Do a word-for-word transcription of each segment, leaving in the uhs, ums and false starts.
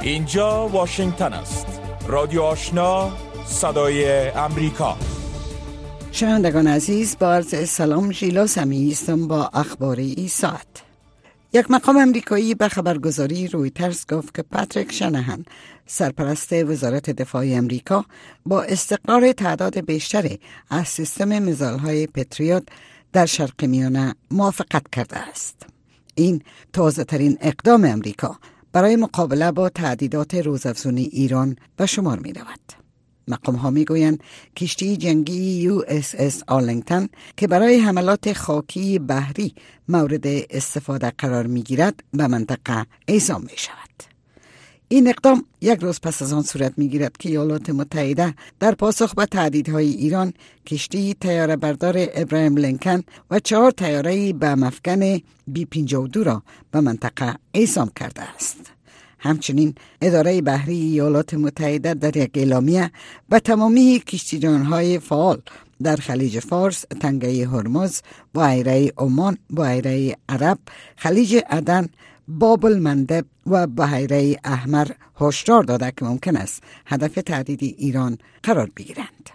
اینجا واشنگتن است. رادیو آشنا، صدای امریکا. شنوندگان عزیز، با عرض سلام، ژیلا سمیعی هستم با اخبار این ساعت. یک مقام امریکایی به خبرگزاری رویترز گفت که پاتریک شناهان، سرپرست وزارت دفاع امریکا، با استقرار تعداد بیشتری از سیستم میزایل‌های پتریوت در شرق میانه موافقت کرده است. این تازه ترین اقدام امریکا برای مقابله با تهدیدات روزافزون ایران به شمار می رود. مقام ها می گویند کشتی جنگی یو اس اس آرلینگتن که برای حملات خاکی بحری مورد استفاده قرار می گیرد به منطقه اعزام می شود. این اقدام یک روز پس از آن صورت می گیرد که ایالات متحده در پاسخ به تهدیدهای ایران کشتی طیاره بردار ابراهیم لینکن و چهار طیاره بم افکن بی پنجاه و دو را به منطقه اعزام کرده است. همچنین اداره بحری ایالات متحده در یک اعلامیه به تمامی کشتیران‌های فعال در خلیج فارس، تنگه هرمز، بحیره عمان، بحیره عرب، خلیج عدن، باب المندب و بحیره احمر هشدار داده که ممکن است هدف تهدید ایران قرار بگیرند.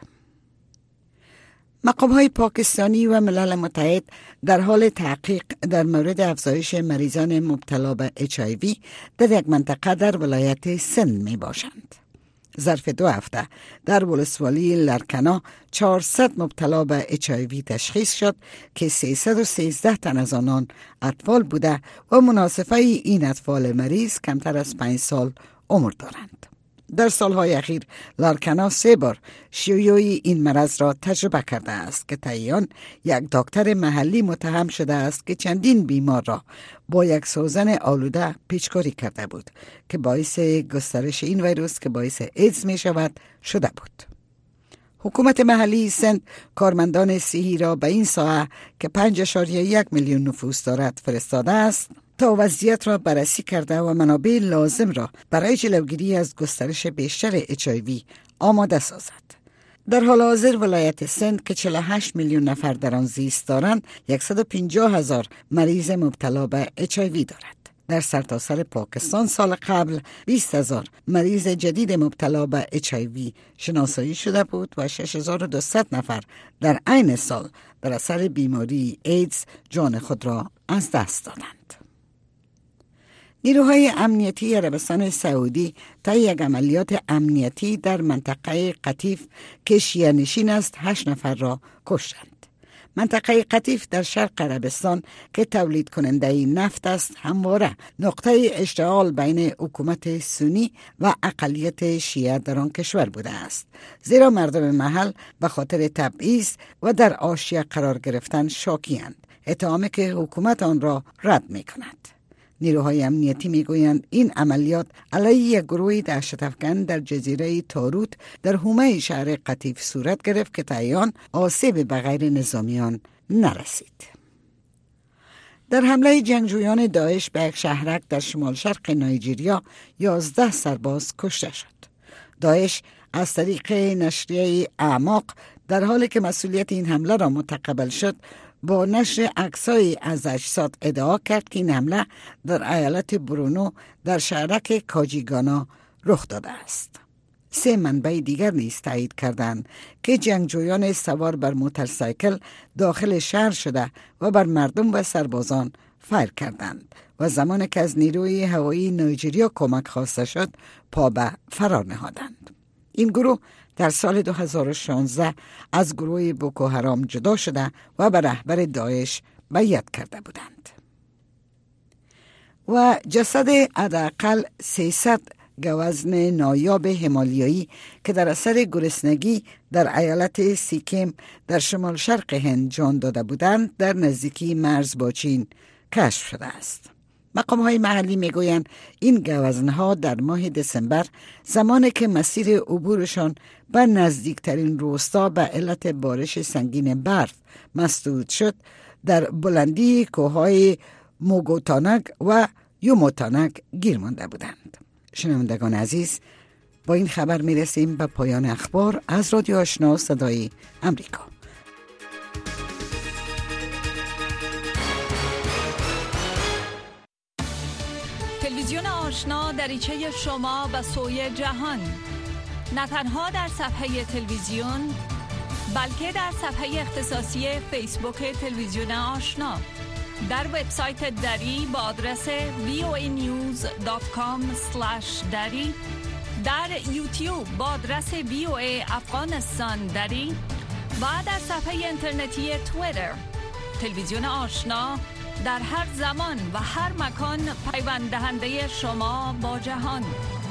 مقام‌های پاکستانی و ملل متحد در حال تحقیق در مورد افزایش مریضان مبتلا به اچ آی وی در یک منطقه در ولایت سند می باشند. ظرف دو هفته در ولسوالی لرکنا چهارصد مبتلا به اچ آی وی تشخیص شد که سیصد و سیزده تن از آنان اطفال بوده و مناصفه این اطفال مریض کمتر از پنج سال عمر دارند. در سالهای اخیر لارکنا سه بار شیوع این مرض را تجربه کرده است که طی یک دکتر محلی متهم شده است که چندین بیمار را با یک سوزن آلوده پیچکاری کرده بود که باعث گسترش این ویروس که باعث ایدز می شود شده بود. حکومت محلی سند کارمندان صحی را به این ساحه که پنج اشاریه یک میلیون نفوس دارد فرستاده است تا وضعیت را بررسی کرده و منابع لازم را برای جلوگیری از گسترش بیشتر اچ آی وی آماده سازد. در حال حاضر ولایت سند که چهل و هشت میلیون نفر در آن زیست دارند، صد و پنجاه هزار مریض مبتلا به اچ آی وی دارد. در سرتاسر پاکستان سال قبل بیست هزار مریض جدید مبتلا به اچ آی وی شناسایی شده بود و شش هزار و دویست نفر در عین سال در اثر بیماری ایدز جان خود را از دست دادند. نیروهای امنیتی عربستان سعودی طی یک عملیات امنیتی در منطقه قطیف که شیعه نشین است هشت نفر را کشتند. منطقه قطیف در شرق عربستان که تولید کننده نفت است همواره نقطه اشتعال بین حکومت سنی و اقلیت شیعه در آن کشور بوده است، زیرا مردم محل به خاطر تبعیض و در حاشیه قرار گرفتن شاکی‌اند، اتهامی که حکومت آن را رد می کند. نیروهای امنیتی میگویند این عملیات علیه یک گروه دهشت‌افکن در جزیره تاروت در حومه شهر قطیف صورت گرفت که طی آن آسیب به غیر نظامیان نرسید. در حمله جنگجویان داعش به یک شهرک در شمال شرق نایجیریا یازده سرباز کشته شد. داعش از طریق نشریه اعماق در حالی که مسئولیت این حمله را متقبل شد با نشر عکسایی از اجساد ادعا کرد که این حمله در ایالت برونو در شهرک کاجیگانا رخ داده است. سه منبع دیگر نیز تایید کردند که جنگجویان سوار بر موتورسایکل داخل شهر شده و بر مردم و سربازان فایر کردند و زمانی که از نیروی هوایی نایجیریا کمک خواسته شد پا به فرار نهادند. این گروه در سال دو هزار و شانزده از گروه بوکو حرام جدا شده و به رهبر داعش بیعت کرده بودند. و جسد حداقل سیصد گوزن نایاب همالیایی که در اثر گرسنگی در ایالت سیکیم در شمال شرق هند جان داده بودند در نزدیکی مرز با چین کشف شده است. مقام‌های محلی میگویند این گوزن‌ها در ماه دسامبر زمانی که مسیر عبورشان به نزدیکترین روستا به علت بارش سنگین برف مسدود شد در بلندی کوههای موگوتانگ و یوموتانگ گیر مانده بودند. شنوندگان عزیز، با این خبر میرسیم به پایان اخبار از رادیو آشنا صدای امریکا. تلویزیون آشنا دریچه شما به سوی جهان، نه تنها در صفحه تلویزیون بلکه در صفحه اختصاصی فیسبوک تلویزیون آشنا، در وبسایت دری با آدرس وی او ای نیوز دات کام اسلش دری، در یوتیوب با آدرس وی او ای افغانستان دری و در صفحه اینترنتی توییتر. تلویزیون آشنا در هر زمان و هر مکان پیوند دهنده شما با جهان.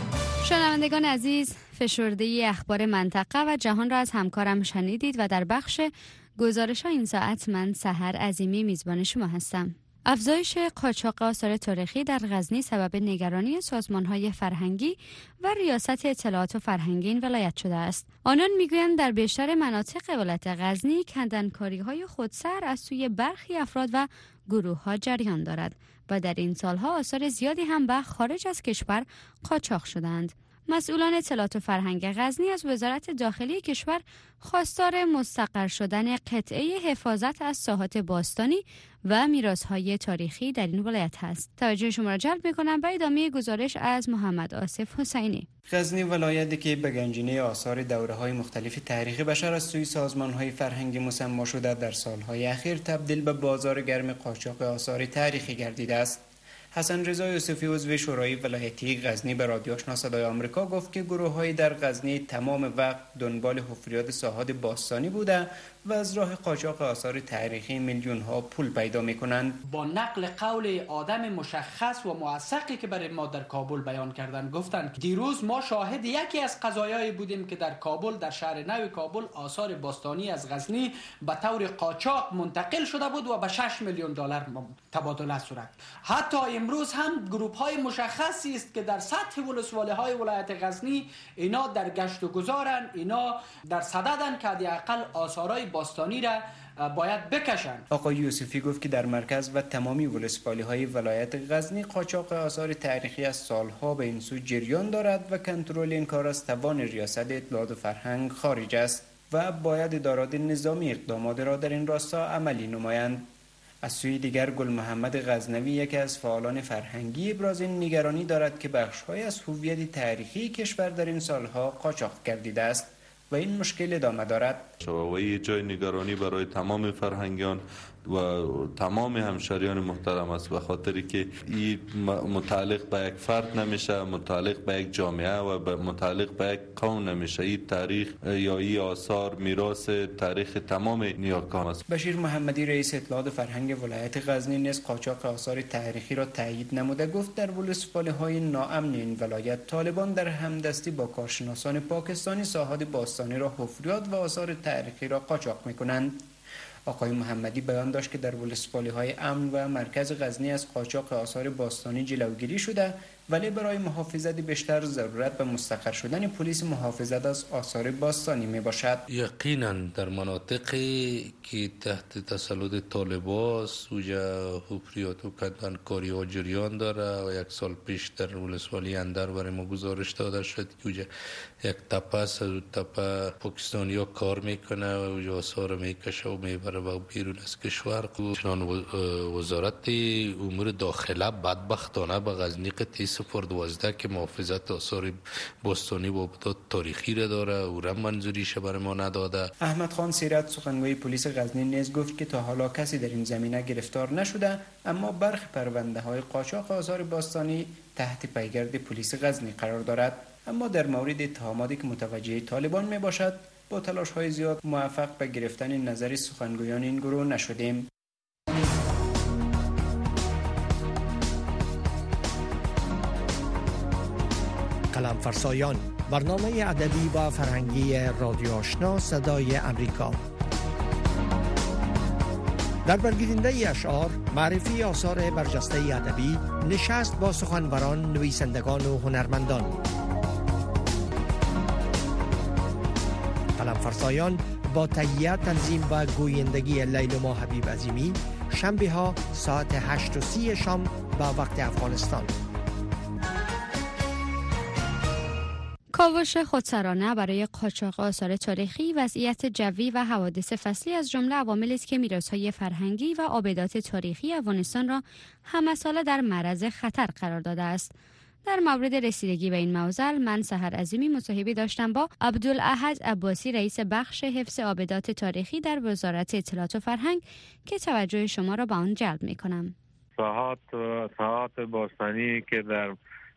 شنوندگان عزیز، فشرده اخبار منطقه و جهان را از همکارم شنیدید و در بخش گزارش ها این ساعت من سحر عظیمی میزبان شما هستم. افزایش قاچاق آثار تاریخی در غزنی سبب نگرانی سازمان‌های فرهنگی و ریاست اطلاعات و فرهنگی این ولایت شده است. آنان میگویند در بیشتر مناطق ولایت غزنی کندنکاری‌های خودسر از سوی برخی افراد و گروه‌ها جریان دارد و در این سالها آثار زیادی هم به خارج از کشور قاچاق شدند. مسئولان اطلاعات و فرهنگ غزنی از وزارت داخلی کشور خواستار مستقر شدن قطعه حفاظت از ساحات باستانی و میراث‌های تاریخی در این ولایت هست. توجه شما را جلب می‌کنم به ادامه گزارش از محمد آصف حسینی. غزنی ولایتی که به گنجینه آثار دوره‌های مختلف تاریخی بشر از سوی سازمان‌های فرهنگی مسما شده در سال‌های اخیر تبدیل به بازار گرم قاچاق آثار تاریخی گردیده است. حسن رضا یوسفی عضو شورای ولایتی غزنی به رادیو آشنا صدای آمریکا گفت که گروه‌های در غزنی تمام وقت دنبال حفریات ساحات باستانی بوده و از راه قاچاق آثار تاریخی میلیون‌ها پول پیدا می‌کنند. با نقل قول آدم مشخص و موثقی که برای ما در کابل بیان کردن، گفتند دیروز ما شاهد یکی از قضایایی بودیم که در کابل، در شهر نو کابل، آثار باستانی از غزنی به طور قاچاق منتقل شده بود و به شش میلیون دلار تبادله صورت. حتی امروز هم گروه‌های مشخصی است که در سطح ولسوالی‌های ولایت غزنی اینا در گشت و گذارن، اینا در صددن که حداقل آثارهای باستانی را باید بکشن. آقای یوسفی گفت که در مرکز و تمامی ولسوالی‌های ولایت غزنی قاچاق آثار تاریخی از سالها به این سو جریان دارد و کنترل این کار از توان ریاست اطلاعات و فرهنگ خارج است و باید ادارات نظامی اقدامات را در این راستا عملی نمایند. از سوی دیگر گل محمد غزنوی یکی از فعالان فرهنگی ابراز نگرانی دارد که بخش‌های از هویت تاریخی کشور در این سالها قاچاق گردیده است و این مشکل ادامه دارد. و یه جای نگرانی برای تمام فرهنگیان و تمام همشهریان محترم است، به خاطری که این متعلق به یک فرد نمیشه، متعلق به یک جامعه و متعلق به یک قوم نمیشه. این تاریخ یا این آثار میراث تاریخ تمام نیاکان است. بشیر محمدی رئیس اطلاعات فرهنگ ولایت غزنی نیز قاچاق آثار تاریخی را تایید نموده گفت در ولسوالی‌های ناامن این ولایت طالبان در همدستی با کارشناسان پاکستانی ساحات باستانی را حفریات و آثار تاریخی را قاچاق می‌کنند. آقای محمدی بیان داشت که در ولسوالی‌های امن و مرکز غزنی از قاچاق آثار باستانی جلوگیری شده، ولی برای محافظت بیشتر ضرورت به مستقر شدن پلیس محافظت از آثار باستانی می باشد. یقینا در مناطقی که تحت تسلط طالبان سوجا حفریات و کندنکاری ها جریان داره و یک سال پیش در ولسوالی اندر برای ما گزارش داده شد که اوجا یک تپه از تپه پاکستانی ها کار میکنه و اوجا آثار میکشه و میبره و بیرون از کشور. چنان وزارت امور داخله بدبختانه به غزنی قطعی صفر دوازده که محافظت آثار باستانی و ابداع تاریخی را داره او را منظوریش برای ما نداده. احمد خان سیرت سخنگوی پلیس غزنی نیز گفت که تا حالا کسی در این زمینه گرفتار نشده، اما برخی پرونده های قاچاق آثار باستانی تحت پیگرد پلیس غزنی قرار دارد. اما در مورد اتهاماتی که متوجه طالبان می باشد با تلاش های زیاد موفق به گرفتن نظر سخنگویان این گروه نشدیم. قلم فرسایان، برنامه ادبی و فرهنگی رادیو آشنا صدای امریکا. در برگزیدنده اشعار، معرفی آثار برجسته ادبی، نشست با سخنوران، نویسندگان و هنرمندان. قلم فرسایان با تهیه، تنظیم و گویندگی لیلما حبیب عظیمی، شنبه ها ساعت هشت و سی شام با وقت افغانستان. کاوش خودسرانه برای قاچاق آثار تاریخی، وضعیت جوی و حوادث فصلی از جمله عواملی است که میراث‌های فرهنگی و آبدات تاریخی افغانستان را همه‌ساله در معرض خطر قرار داده است. در مورد رسیدگی به این موضوع من سحر عظیمی مصاحبه داشتم با عبدالاحد عباسی، رئیس بخش حفظ آبدات تاریخی در وزارت اطلاعات و فرهنگ، که توجه شما را به آن جلب می‌کنم. ساحات ساحات باستانی که در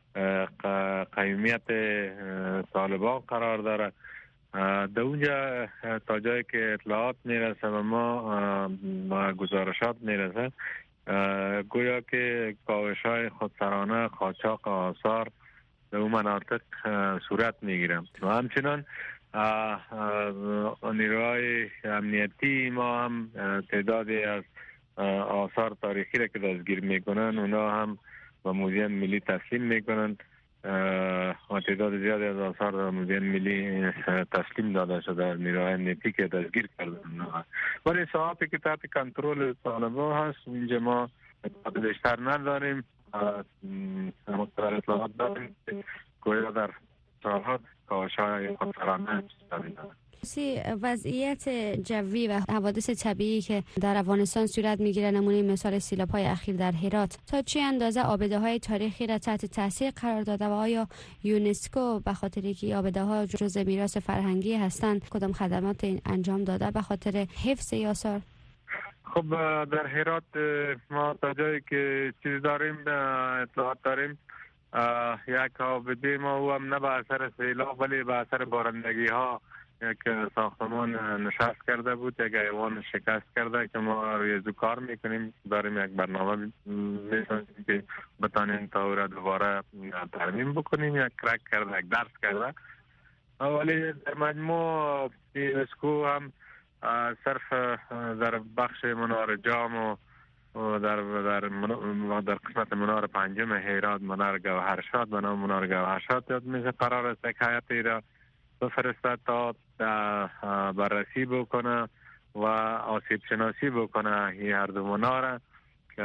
قیمیت طالبان قرار داره، در اونجا تا جایی که اطلاعات میرسه و ما گزارشات میرسه، گویا که کاوش های خودسرانه قاچاق آثار در اون مناطق صورت میگیره و همچنان نیروهای امنیتی ما هم تعدادی از آثار تاریخی را که دستگیر میکنن اونا هم و موزیم ملی تسلیم میکنن و تعداد زیادی از آثار را موزیم ملی تسلیم داده شده نیروهای امنیتی که دستگیر کردن. ولی ساعتی که تحت کنترل طالبان هست اینجا ما بیشتر نداریم، مقدار اطلاعات داریم که گویا در ساحات کاوش‌های خودسرانه داریم. وضعیت جوی و حوادث طبیعی که در افغانستان صورت میگیره، نمونه مثال سیلاب‌های اخیر در هرات، تا چه اندازه آبده‌های تاریخی را تحت تاثیر قرار داده و آیا یونسکو به خاطر اینکه آبده‌ها جزء میراث فرهنگی هستند کدام خدمات انجام داده به خاطر حفظ آثار؟ خب در هرات ما تا جایی که چیز داریم اطلاعات داریم، یک آبده ما او هم نه به اثر سیلاب ولی به اثر بارندگی ها یک ساختمان نشست کرده بود، یک ایوان شکست کرده که ما روی زو کار میکنیم، داریم یک برنامه میسازیم که بتانیم تا او را دوباره ترمیم بکنیم. یک کرک کرده، یک درس کرده، ولی در مجموع یونسکو هم صرف در بخش منار جام و در در در قسمت منار پنجم هرات منار گوهرشاد به نام منار گوهرشاد یاد میشه، قرار است یک هیئتی را بفرسته تا بررسی بکنه و آسیب شناسی بکنه این هر دو منار، که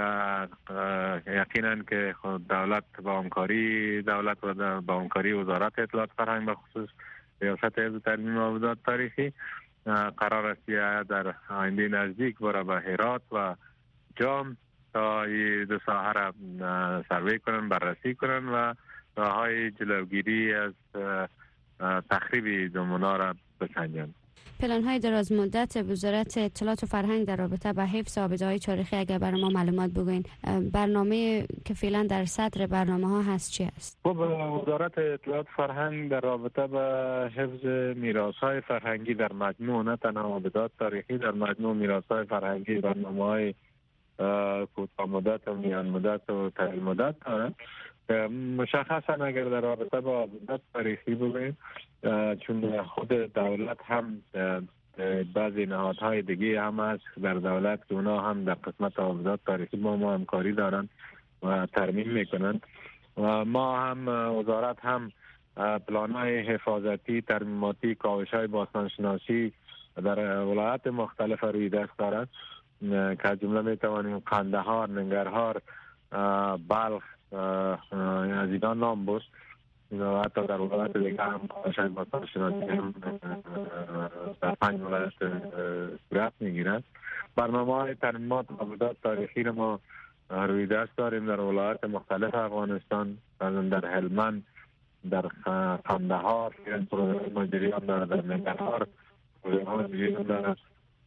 یقینا که دولت با همکاری دولت و با همکاری وزارت اطلاعات فرهنگ به خصوص ریاست حفظ ترمیم آبدات تاریخی قرار است در آینده نزدیک برای به هرات و جام تا این دو ساحه را سروی کنن، بررسی کنن و راههای جلوگیری از تخریب دو منار را بسنجن. پلن‌های دراز مدت وزارت اطلاعات و فرهنگ در رابطه با حفظ آبده‌های تاریخی اگر برای ما معلومات بگوین، برنامه که فعلا در صدر برنامه‌ها هست چی است؟ خب وزارت اطلاعات فرهنگ در رابطه با حفظ میراث‌های فرهنگی در مجموع، نه تنها آبدات تاریخی، در مجموع میراث‌های فرهنگی برنامه‌های کوتاه مدت و میان مدت و طویل مدت داره. مشخصا اگر در رابطه با آبدات تاریخی بگوییم، چون خود دولت هم بعضی نهادهای دیگه هم هست در دولت که اونا هم در قسمت آبدات تاریخی با ما همکاری دارن و ترمیم میکنن و ما هم وزارت هم پلان‌های حفاظتی، ترمیماتی، کاوش‌های باستانشناسی در ولایات مختلف روی دست دارد که از جمله میتوانیم قندهار، ننگرهار، بلخ از اینا نام برد. حتی در ولایت دیگه هم کاوش‌های باستانشناسی هم در پنج ولایت صورت میگیرد. برنامه‌های ترمیمات آبدات تاریخی رو ما روی دست داریم در ولایات مختلف افغانستان، در هلمند، در قندهار مجریان داره، در ننگرهار مجریان داره،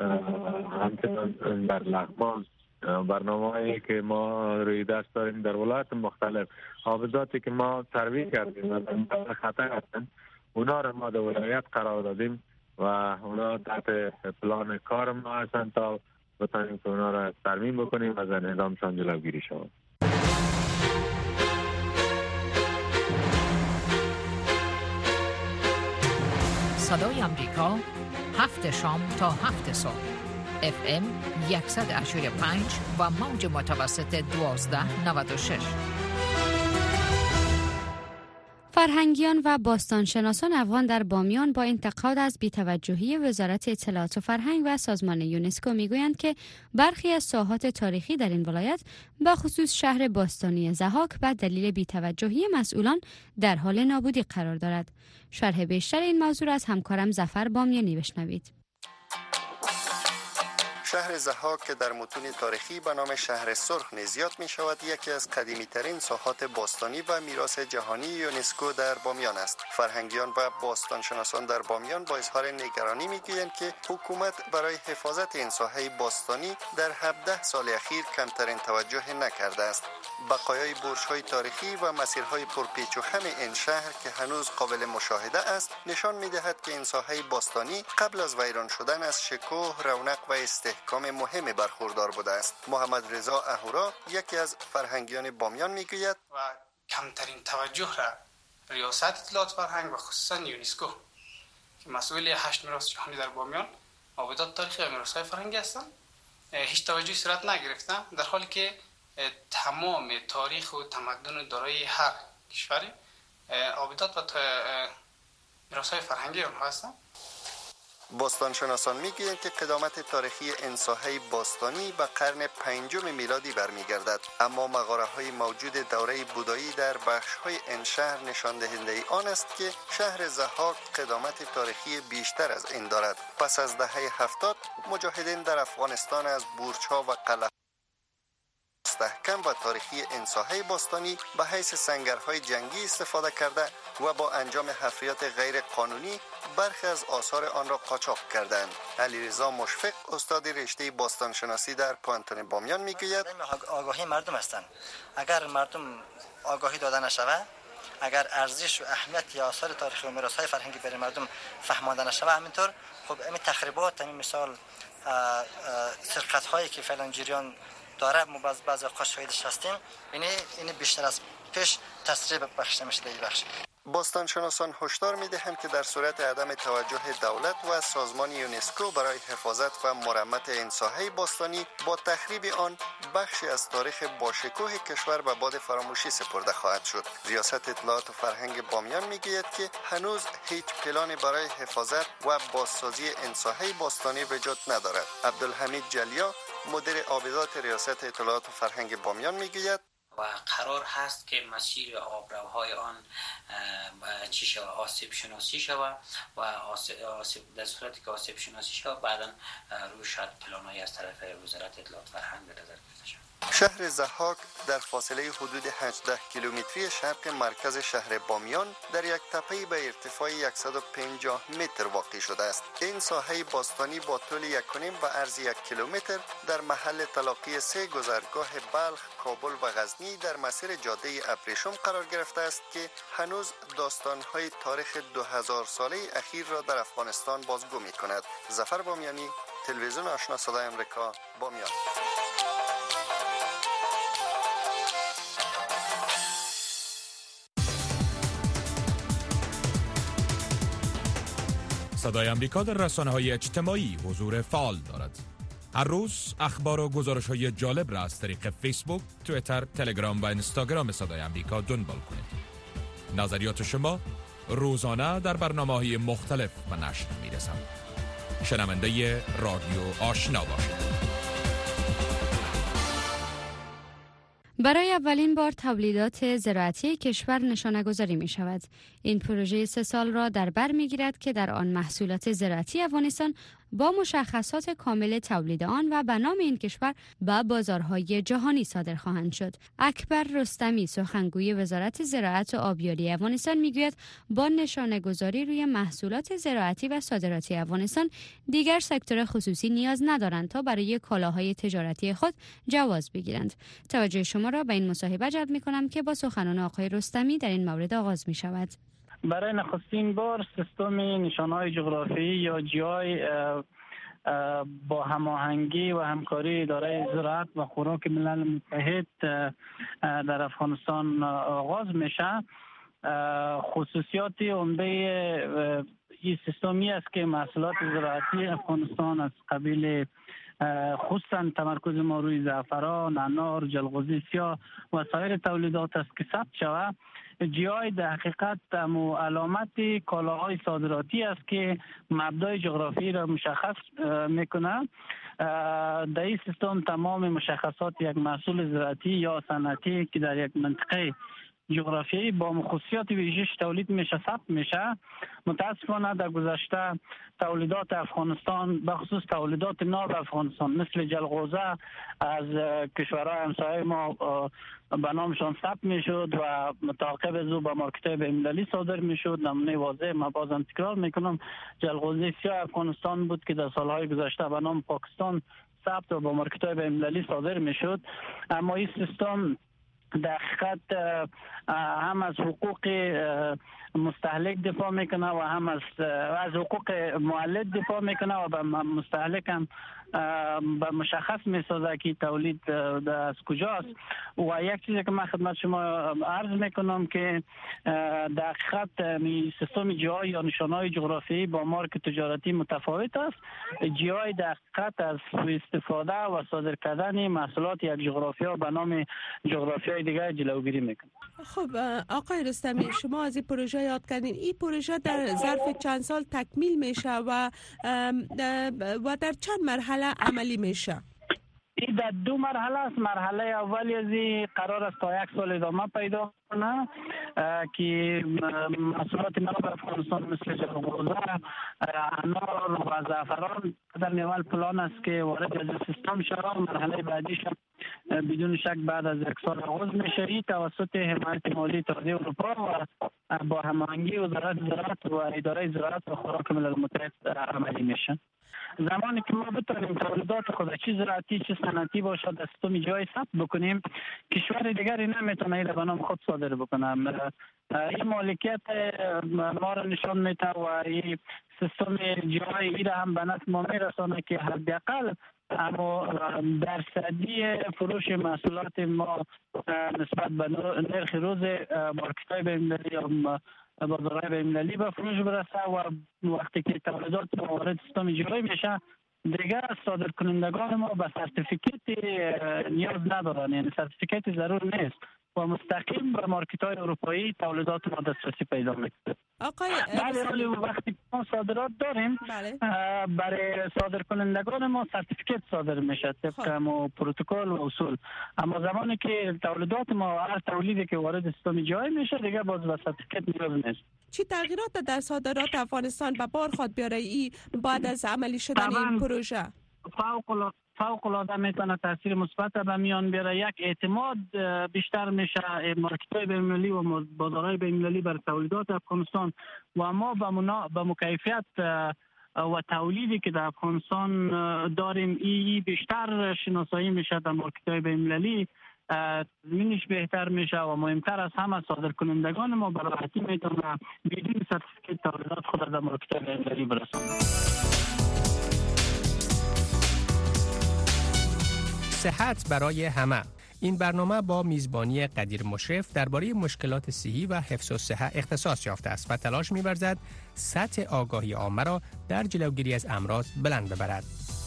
همچنان در لغمان. برنامه‌ای که ما روی دست داریم در ولایات مختلف، آبداتی که ما سروی کردیم و در خطر هستن اونا رو ما در ولایت قرار دادیم و اونا تحت پلان کار ما هستن تا بتانیم که اونا رو ترمیم بکنیم و از انهدامشان جلوگیری شود. صدای امریکا، هفت شام تا هفت صبح، اف ام صد و هشتاد و پنج و موج متوسط دوازده نود و شش. فرهنگیان و باستانشناسان افغان در بامیان با انتقاد از بی‌توجهی وزارت اطلاعات و فرهنگ و سازمان یونسکو میگویند که برخی از ساحات تاریخی در این ولایت به خصوص شهر باستانی ضحاک به دلیل بی‌توجهی مسئولان در حال نابودی قرار دارد. شرح بیشتر این موضوع از همکارم ظفر بامیانی بشنوید. شهر ضحاک که در متون تاریخی به نام شهر سرخ نیز یاد می شود، یکی از قدیمی ترین ساحات باستانی و میراث جهانی یونسکو در بامیان است. فرهنگیان و باستانشناسان در بامیان با اظهار نگرانی می گویند که حکومت برای حفاظت این ساحه باستانی در هفده سال اخیر کمترین توجه نکرده است. بقایای برج‌های تاریخی و مسیرهای پرپیچ و خم این شهر که هنوز قابل مشاهده است نشان می دهد که این ساحه باستانی قبل از ویران شدن از شکوه، رونق و استحکام مهم برخوردار بوده است. محمد رضا اهورا یکی از فرهنگیان بامیان می گوید و کمترین توجه را ریاست اطلاعات فرهنگ و خصوصا یونسکو که مسئول هشت میراث جهانی در بامیان، معبودات تاریخی و میراث‌های فرهنگی هستند، هیچ توجهی صورت نگرفتند، در حالی که تمام تاریخ و تمدن دارای هر کشوری معبودات و میراث‌های فرهنگی آنها هستند. باستانشناسان میگویند که قدامت تاریخی این ساحه باستانی به قرن پنجم میلادی برمیگردد، اما مغاره‌های موجود دوره بودایی در بخش‌های این شهر نشان دهنده آن است که شهر ضحاک قدامت تاریخی بیشتر از این دارد. پس از دهه هفتاد مجاهدین در افغانستان از برج‌ها و قلعه مستحکم و تاریخی این ساحه باستانی به حیث سنگرهای جنگی استفاده کرده و با انجام حفریات غیر قانونی برخی از آثار آن را قاچاق کردند. علیرضا مشفق استاد رشته باستانشناسی در پانتون بامیان میگوید آگاهی مردم هستند. اگر مردم آگاهی داده نشود، اگر ارزش و اهمیت آثار تاریخی و میراث‌های فرهنگی برای مردم فهمانده نشود، همینطور خب این تخریبات، همین مثال سرقت هایی که فعلا جریان داره ما باز بعضی اوقات شاهدش هستیم، یعنی این بیشتر از پیش تسریع بخش نمیشه در این بخش. باستانشناسان هشدار می‌دهند که در صورت عدم توجه دولت و سازمان یونسکو برای حفاظت و مرمت این ساحه باستانی با تخریب آن بخشی از تاریخ باشکوه کشور به باد فراموشی سپرده خواهد شد. ریاست اطلاعات و فرهنگ بامیان میگوید که هنوز هیچ پلانی برای حفاظت و بازسازی این ساحه باستانی وجود ندارد. عبدالحمید جلیا مدیر آبیات ریاست اطلاعات و فرهنگ بامیان میگوید و قرار هست که مسیر آبروهای آن چی شود، آسیب شناسی شود و آسیب در صورتی که آسیب شناسی شود بعدا روی شاید پلان‌هایی از طرف وزارت اطلاعات فرهنگ به نظر گرفته شود. شهر ضحاک در فاصله حدود هجده کیلومتری شرق مرکز شهر بامیان در یک تپه به ارتفاع صد و پنجاه متر واقع شده است. این ساحه باستانی با طول یک و نیم و عرض یک کیلومتر در محل تلاقی سه گذرگاه بلخ، کابل و غزنی در مسیر جاده ابریشم قرار گرفته است که هنوز داستان‌های تاریخ دو هزار ساله اخیر را در افغانستان بازگو می‌کند. ظفر بامیانی، تلویزیون آشنا صدای آمریکا، بامیان. صدای آمریکا در رسانه‌های اجتماعی حضور فعال دارد. هر روز اخبار و گزارش‌های جالب را از طریق فیسبوک، توییتر، تلگرام و اینستاگرام صدای آمریکا دنبال کنید. نظریات شما روزانه در برنامه‌های مختلف و نشر می‌رسند. شنونده رادیو آشنا باشید. برای اولین بار تولیدات زراعتی کشور نشانه‌گذاری می شود. این پروژه سه سال را در بر می گیرد که در آن محصولات زراعتی افغانستان با مشخصات کامل تولید آن و به نام این کشور به بازارهای جهانی صادر خواهند شد. اکبر رستمی سخنگوی وزارت زراعت و آبیاری افغانستان میگوید با نشانه‌گذاری روی محصولات زراعتی و صادراتی افغانستان دیگر سکتور خصوصی نیاز ندارند تا برای کالاهای تجارتی خود جواز بگیرند. توجه شما را به این مصاحبه جلب می‌کنم که با سخنان آقای رستمی در این مورد آغاز می‌شود. برای نخستین بار سیستم نشانه‌های جغرافیایی یا جی آی با هماهنگی و همکاری اداره زراعت و خوراک ملل متحد در افغانستان آغاز میشه. خصوصیات عمده این سیستمی است که محصولات زراعتی افغانستان از قبیل خصوصا تمرکز ما روی زعفران، انار، جلغوزی سیاه و سایر تولیدات است که ثبت شود. جی آی در حقیقت علامت کالاهای صادراتی است که مبدأ جغرافی را مشخص میکنه. در این سیستم تمام مشخصات یک محصول زراعتی یا صنعتی که در یک منطقه جغرافیایی با خصوصیات ویژه‌اش تولید میشه ثبت میشه. متاسفانه در گذشته تولیدات افغانستان به خصوص تولیدات ناب افغانستان مثل جلغوزه از کشورهای همسایه ما به نامشان ثبت میشد و متعاقب از او به مارکت‌های بین‌المللی صادر میشد. نمونه واضح ما بازم تکرار میکنم جلغوزه سیاه افغانستان بود که در سالهای گذشته به نام پاکستان ثبت و به مارکت‌های بین‌المللی صادر میشد. اما این سیستم در حقیقت هم از حقوق مستهلک دفاع میکنه و هم از از حقوق مولد دفاع میکنه و به مستهلک هم به مشخص میسازه که تولید از کجاست. و یک چیزی که من خدمت شما عرض میکنم که در حقیقت سیستم جی آی یا نشانهای جغرافیایی با مارک تجارتی متفاوت است. جی آی در حقیقت از استفاده و صادر کردن محصولات یک جغرافیا به نام جغرافیای دیگه جلوگیری میکنه. خب آقای رستمی، شما از این پروژه یاد کردین. این پروژه در ظرف چند سال تکمیل میشه و و در چند مرحله عملی میشه؟ این در دو مرحله است. مرحله اولی از این قرار است تا یک سال ادامه پیدا کنه که محصولات ناب افغانستان مثل جلغوزه، انار و زعفران در اول پلان است که وارد از سیستم شود. مرحله بعدیش بدون شک بعد از یک سال آغاز میشه. این توسط حمایت مالی اتحادیه اروپا و با هماهنگی وزارت زراعت و اداره زراعت و خوراک ملل متحد عملی میشه. زمانی که ما بتونیم تولیدات خود چه زراعتی چه صنعتی باشد در سیستم جای ثبت بکنیم، کشور دیگری نمیتونه این به نام خود صادر بکنه. این مالکیت ما را نشان میده و این سیستم جی آی ای را هم به نفع ما میرسانه که حداقل اما درصدی فروش محصولات ما نسبت به نرخ روز مارکت‌های بین‌المللی یا بازارهای بین‌المللی به فروش برسه و وقتی که تولیدات ما وارد سیستم جی آی میشه دیگر صادر کنندگان ما به سرتیفیکیت نیاز ندارن، یعنی سرتیفیکیت ضرور نیست و مستقیم به مارکت‌های اروپایی تولیدات ما دسترسی پیدا میکنه. آقای ولی وقتی ما صادرات داریم بله. برای صادر کنندگان ما سرتیفیکیت صادر میشه طبق ما پروتکل و اصول. اما زمانی که تولیدات ما هر تولیدی که وارد سیستم جای میشه دیگه باز به سرتیفیکیت نیاز نیست. چی تغییرات در صادرات افغانستان به بار خواد بیاره ای بعد از عملی شدن این پروژه؟ فوق فوق العاده میتونه تاثیر مثبت به میان بیاره. یک اعتماد بیشتر میشه مارکت‌های بین‌المللی و بازارهای بین‌المللی بر تولیدات افغانستان و ما به منا... به مکیفیت و تولیدی که در افغانستان داریم ای بیشتر شناسایی میشه در مارکت‌های بین‌المللی، تضمینش بهتر میشه و مهمتر از همه صادر کنندگان ما به راحتی میتونه بدون سرتیفیکیت تولیدات خود در مارکت‌های بین‌المللی برسونن. صحت برای همه. این برنامه با میزبانی قدیر مشرف درباره مشکلات صحی و حفظ الصحه اختصاص یافته است و تلاش می‌ورزد سطح آگاهی عامه را در جلوگیری از امراض بلند ببرد.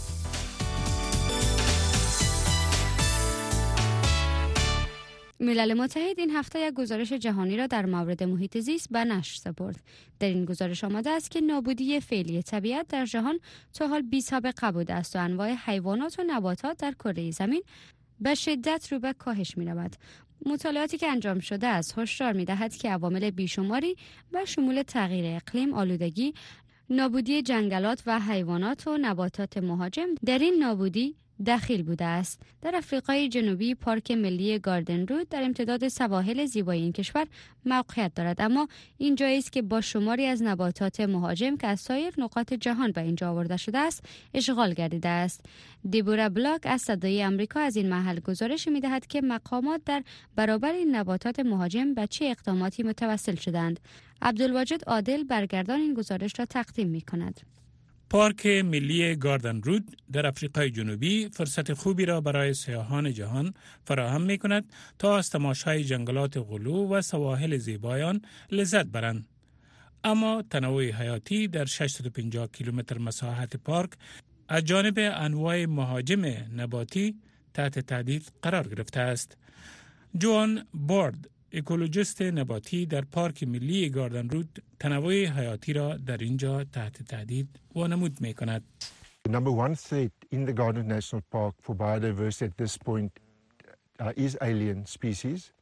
ملل متحد این هفته یک گزارش جهانی را در مورد محیط زیست به نشر سپرد. در این گزارش آمده است که نابودی فعلی طبیعت در جهان تا حال بی‌سابقه بوده است و انواع حیوانات و نباتات در کره زمین به شدت رو به کاهش می‌رود. مطالعاتی که انجام شده است هشدار می‌دهد که عوامل بیشماری و شمول تغییر اقلیم، آلودگی، نابودی جنگلات و حیوانات و نباتات مهاجم در این نابودی دخیل بوده است. در آفریقای جنوبی پارک ملی گاردن رود در امتداد سواحل زیبای این کشور موقعیت دارد، اما این جایی است که با شماری از نباتات مهاجم که از سایر نقاط جهان به اینجا آورده شده است اشغال گردیده است. دیبورا بلاک از صدای آمریکا از این محل گزارش می‌دهد که مقامات در برابر این نباتات مهاجم به چه اقداماتی متوسل شدند. عبدالواجد عادل برگردان این گزارش را تقدیم می‌کند. پارک ملی گاردن رود در آفریقای جنوبی فرصت خوبی را برای سیاحان جهان فراهم می کند تا از تماشای جنگلات غلو و سواحل زیبای آن لذت برند. اما تنوع حیاتی در ششصد و پنجاه کیلومتر مساحت پارک از جانب انواع مهاجم نباتی تحت تهدید قرار گرفته است. جوان بارد، اکولوژیست نباتی در پارک ملی گاردن رود، تنوع حیاتی را در اینجا تحت تهدید وانمود می کند. Number one threat in the Garden National Park for biodiversity at this point uh, is alien species.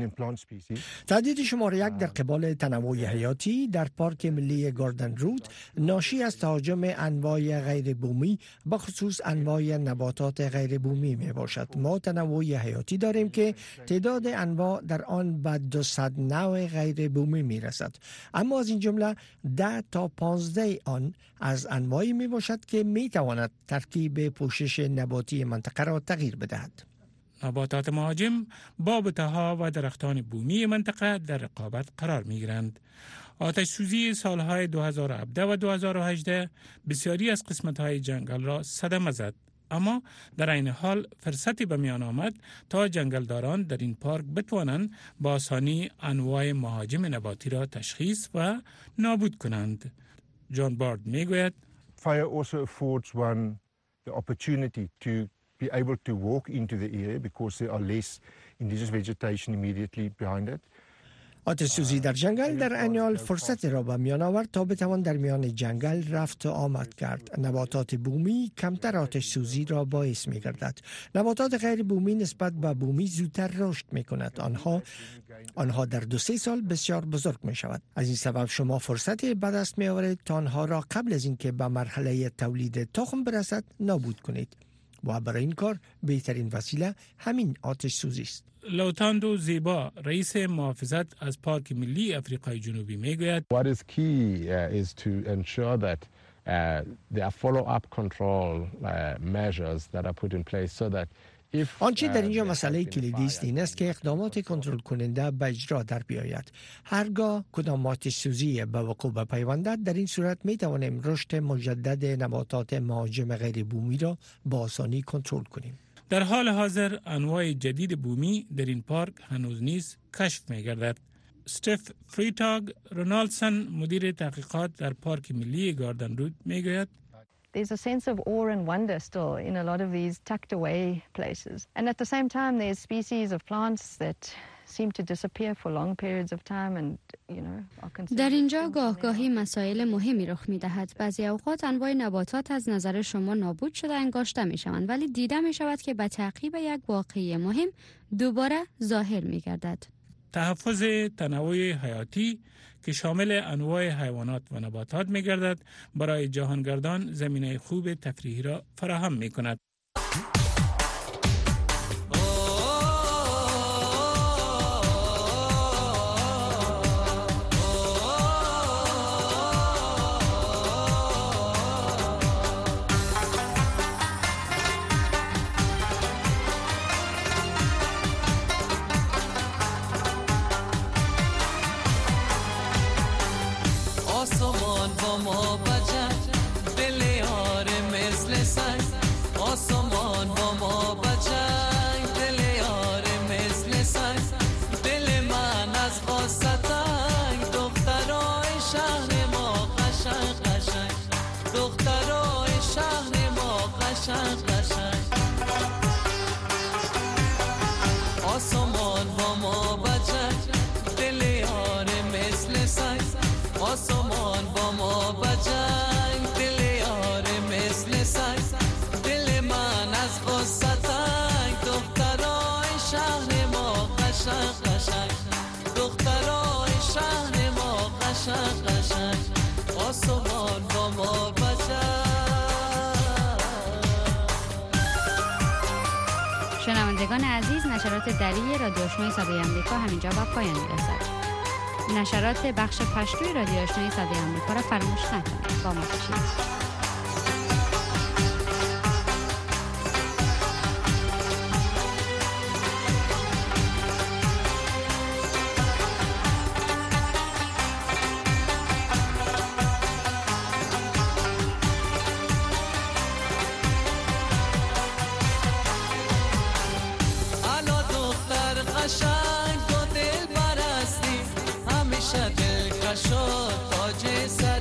تهدید شماره یک در قبال تنوع حیاتی در پارک ملی گاردن رود ناشی از تهاجم انواع غیر بومی به خصوص انواع نباتات غیر بومی می باشد. ما تنوع حیاتی داریم که تعداد انواع در آن به دویست نوع غیر بومی می رسد، اما از این جمله ده تا پانزده آن از انواعی می باشد که می تواند ترکیب پوشش نباتی منطقه را تغییر بدهد. نباتات مهاجم با بوته‌ها و درختان بومی منطقه در رقابت قرار می گیرند. آتش سوزی سالهای دو هزار و هفده و دو هزار و هجده بسیاری از قسمت‌های جنگل را صدمه زد، اما در این حال فرصتی به میان آمد تا جنگلداران در این پارک بتوانند با آسانی انواع مهاجم نباتی را تشخیص و نابود کنند. جان بارد می گوید Fire also affords one the opportunity to be able to walk into the area because there are less indigenous vegetation immediately behind it. آتش سوزی در جنگل در عین حال فرصت را به میان آورد تا بتوان در میان جنگل رفت و آمد کرد. نباتات بومی کمتر آتش سوزی را باعث می گردد. نباتات غیر بومی نسبت به بومی زودتر رشد می کند. آنها آنها در دو سه سال بسیار بزرگ می شود. از این سبب شما فرصتی به دست می آورید تا آنها را قبل از اینکه به مرحله تولید تخم برسد نابود کنید. و برای این کار بهترین وسیله همین آتش سوزی است. لوتاندو زیبا، رئیس محافظت از پارک ملی آفریقای جنوبی میگوید What is key uh, is to ensure that uh, there are follow-up control uh, measures that are put in place so that آنچه در اینجا مسئله کلیدی است این است که اقدامات کنترل کننده به اجرا در بیاید. هرگاه کدام آتش سوزی به وقوع بپیوندد، در این صورت می توانیم رشد مجدد نباتات مهاجم غیر بومی را با آسانی کنترل کنیم. در حال حاضر انواع جدید بومی در این پارک هنوز نیز کشف می گردد. استف فریتاگ رونالدسون، مدیر تحقیقات در پارک ملی گاردن رود میگوید There's a sense of awe and wonder still in a lot of these tucked away places. And at the same time, there's species of plants that seem to disappear for long periods of time and, you know, are considered. در اینجا گاه گاهی مسائل مهمی رخ می‌دهد. بعضی اوقات انواع نباتات از نظر شما نابود شده انگاشته می‌شوند، ولی دیده می‌شود که به تعقیب یک واقعه مهم دوباره ظاهر می‌گردد. تحفظ تنوع حیاتی که شامل انواع حیوانات و نباتات می‌گردد برای جهانگردان زمینه خوب تفریحی را فراهم می‌کند. شنوندگان عزیز، نشرات دری رادیو آشنای صدای آمریکا همینجا با پایان می‌رسد. نشرات بخش پشتوی رادیو آشنای صدای آمریکا را فراموش نکنید. با ما باشید. قشنگ و دل برستی همیشه دلکش و تاج سر